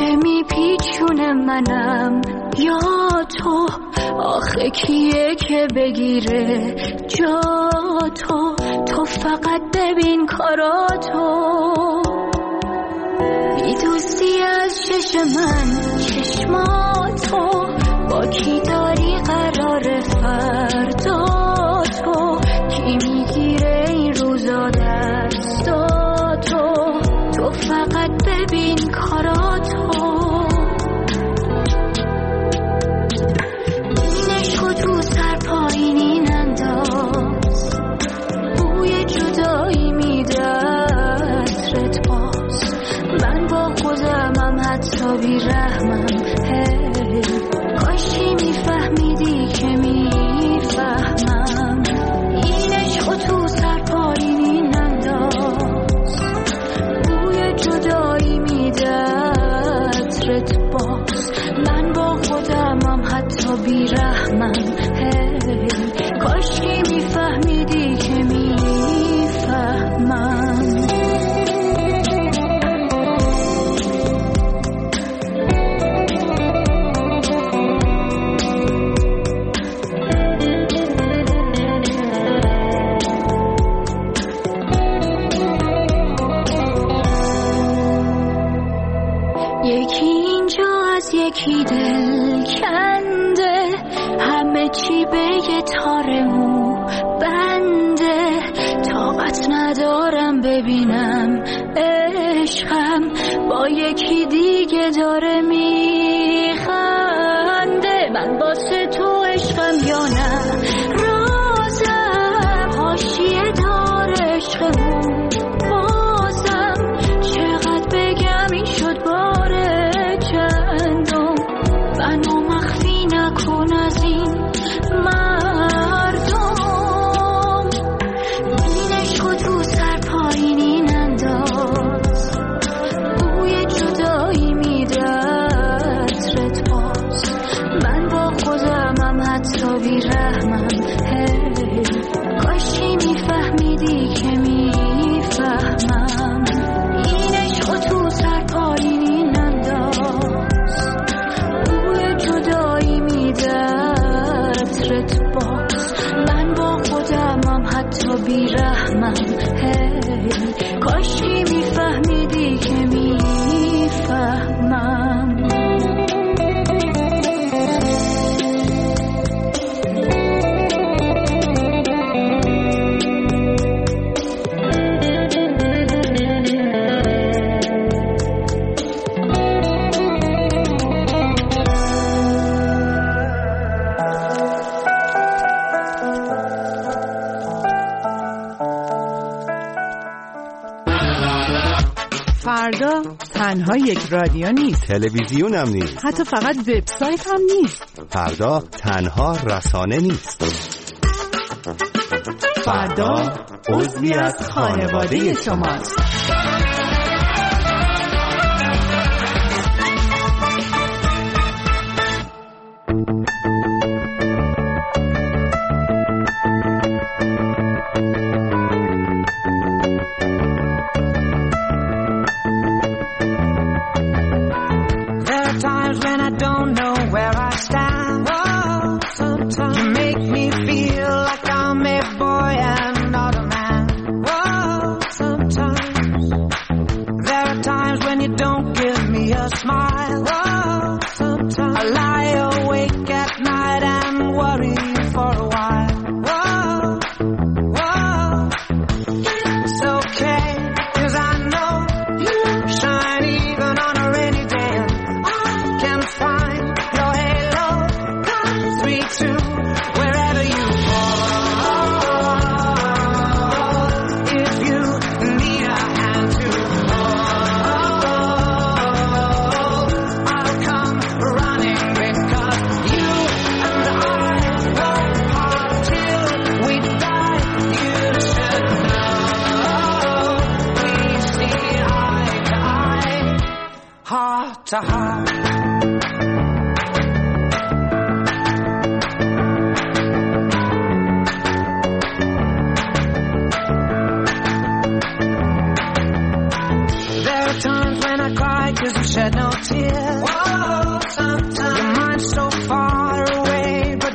که میپیچونه منم یا تو، آخه کیه که بگیره جا تو فقط ببین کاراتو. میدوزی از چش من چشماتو، با کی داری قرار فردا تو، کی میگیره این روزا دستاتو، تو فقط ببین کاراتو. این عشقو تو سر پایینی ننداز، بوی جدایی میده عطرت باز، من با خودمم حتی بیرحمم. کاشی میفهمیدی که میفهمم، این عشقو تو سر پایینی ننداز، بوی جدایی میده عطرت باز، من با خودمم حتی بیرحمم. کاشی میفهمیدی که میفهمم. یکی اینجا از یکی دل کنده، همه چی به یه تار مو بنده، طاقت ندارم ببینم عشقم با یکی دیگه داره میخنده. من واسه تو عشقم یا نه رازم، حاشیه دار عشقمون بازم، چقدر بگم این شد باره چندم، منو مخفی نکن از این مردم. این عشقو تو سر پایینی ننداز، بوی جدایی میده عطرت باز، من با خودمم حتی بیرحمم. کاشی میفهمیدی که میفهمم، این عشقو تو سر پایینی ننداز، بوی جدایی میده عطرت باز، من با خودمم حتی بیرحمم. کاشی میفهمیدی که میفهمم. فردا تنها یک رادیو نیست، تلویزیون هم نیست، حتی فقط وبسایت هم نیست. فردا تنها رسانه نیست، فردا عضوی از خانواده شماست. Sometimes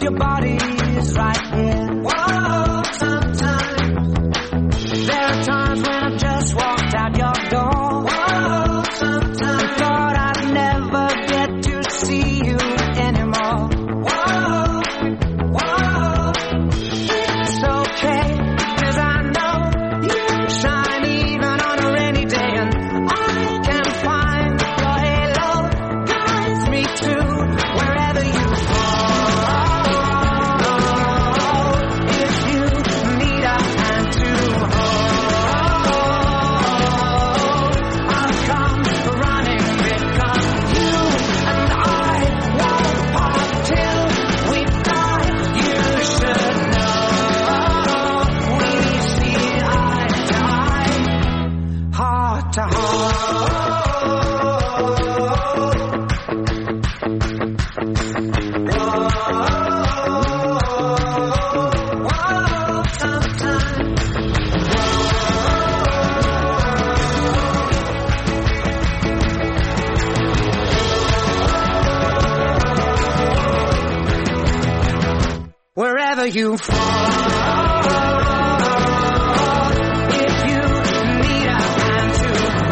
your body's right here. Whoa, sometimes there are times when I just walked out your door. Whoa, sometimes thought I'd never get to see you anymore. Whoa, whoa, it's okay, 'cause I know you shine even on a rainy day, and I can find your halo guides me to wherever you are. If you need a hand to hold, I'll come running, because you and I won't part till we die. You should know we see eye to eye, heart to heart. Wherever you fall, if you need a hand to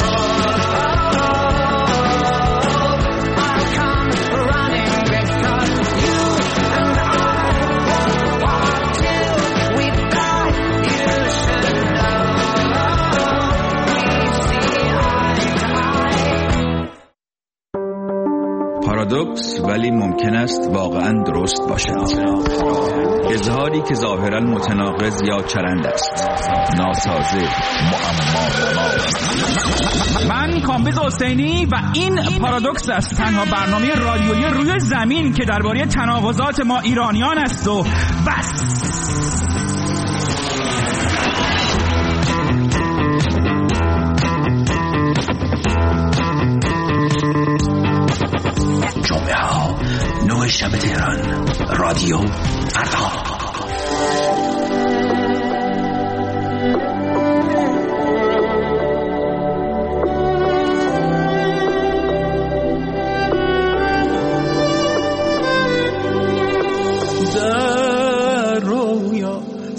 hold, I'll come running, because you and I won't part till we die. You should know we see eye to eye. پارادوکس ولی ممکن است واقعا درست باشد. اظهاری که ظاهرا متناقض یا چرند است، ناسازه، معما. من کامبیز حسینی و این پارادوکس است، تنها برنامه رادیویی روی زمین که درباره تناقضات ما ایرانیان است و بس. جمعه ها 9 شب تهران، رادیو فردا. در رویا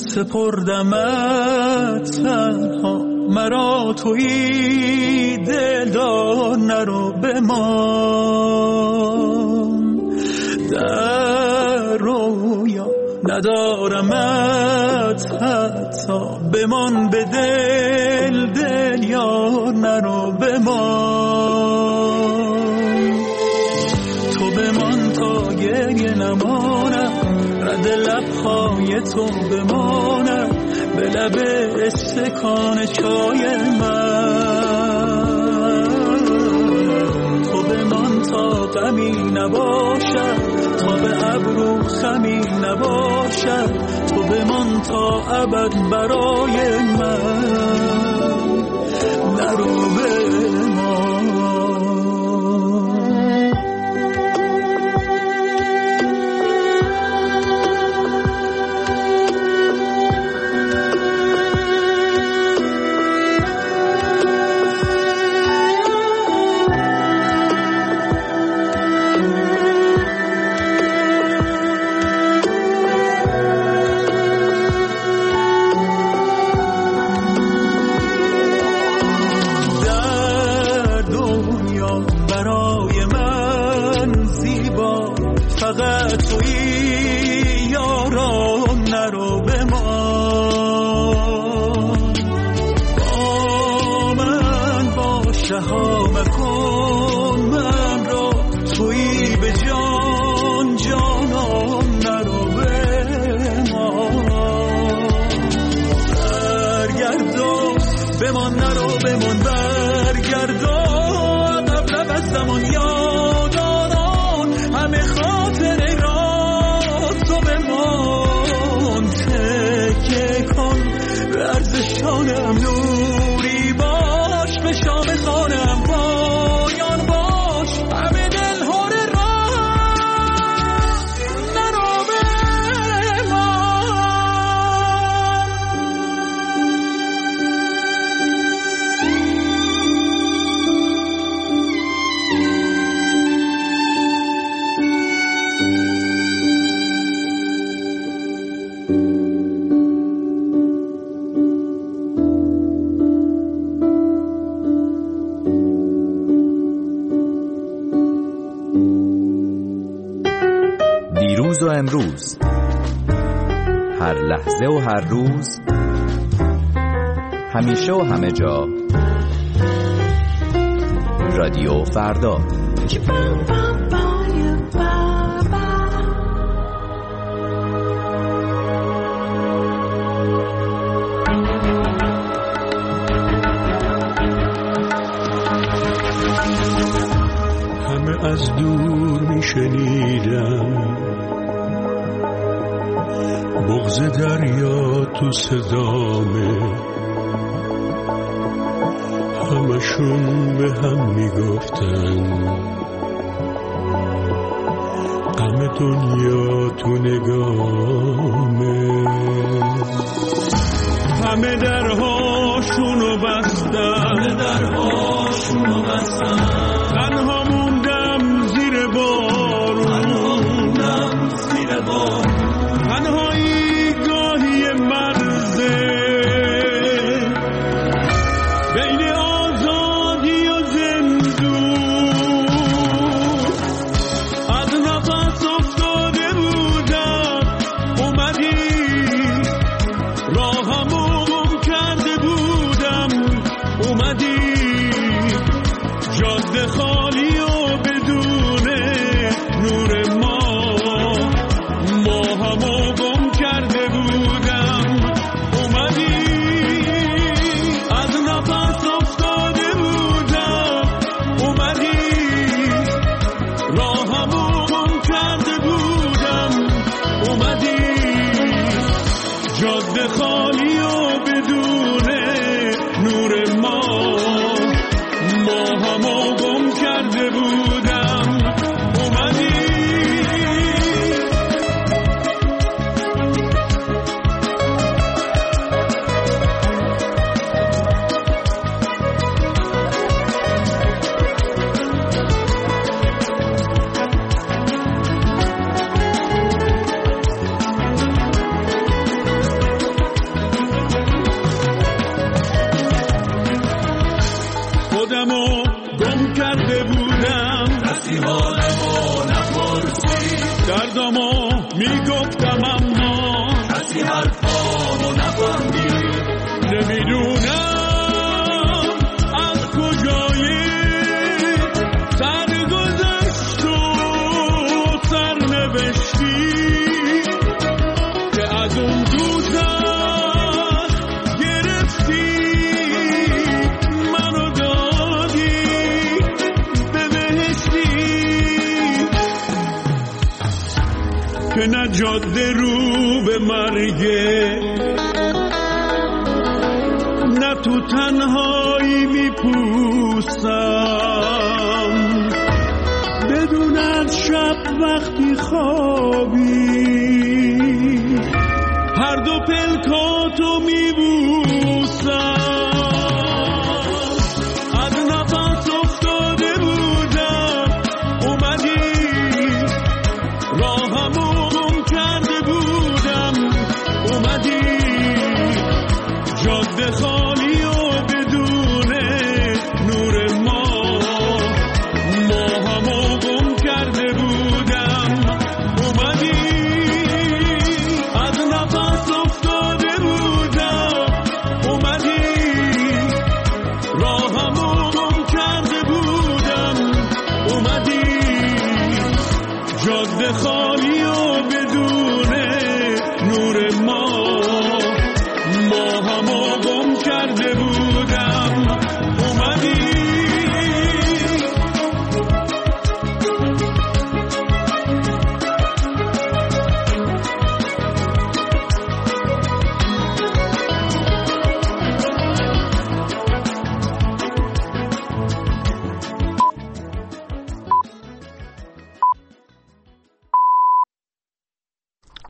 سپردمت تنها، مرا تویی دلدار نرو بمان. در رویا ندارمت حتی، بمان به دل دل یار نرو بمان. تو بمان تا گریه نمانم، رد لبهای تو بمانم، به لب استکان چای من. تو بمان تا غمی نباشد، تا به ابرو خمی نباشد، تو بمان تا ابد برای من، نرو بمان. امروز، هر لحظه و هر روز، همیشه و همه جا. رادیو فردا. همه از دور میشنیدم بغض دریا تو صدامه، همشون به هم میگفتن غم دنیا تو نگامه. همه درهاشونو بستن، تنها موندم زیر بارون، تنهایی گاهی مرزه بین آزادی و زندون. از نفس افتاده بودم، اومدی راهمو گم کرده بودم، اومدی جاده خالی و بدون نور ما همو گم کرده بودم، اومدی از نفس افتاده بودم، اومدی راهمو گم کرده بودم، اومدی جاده خالی و بدون نور ما همو گم کرده بودم، اومدی. خودمو گم کرده بودم، کسی حالمو نپرسی، دردمو میگفتم اما کسی حرفامو نفهمی. نمیدونم از کجای سرگذشت و سرنوشتی که از اون دوزخ گرفتی منو دادی به بهشتی، که نه جاده رو به مرگه، نه تو تنهایی میپوسم بدون از شب وقتی خوابی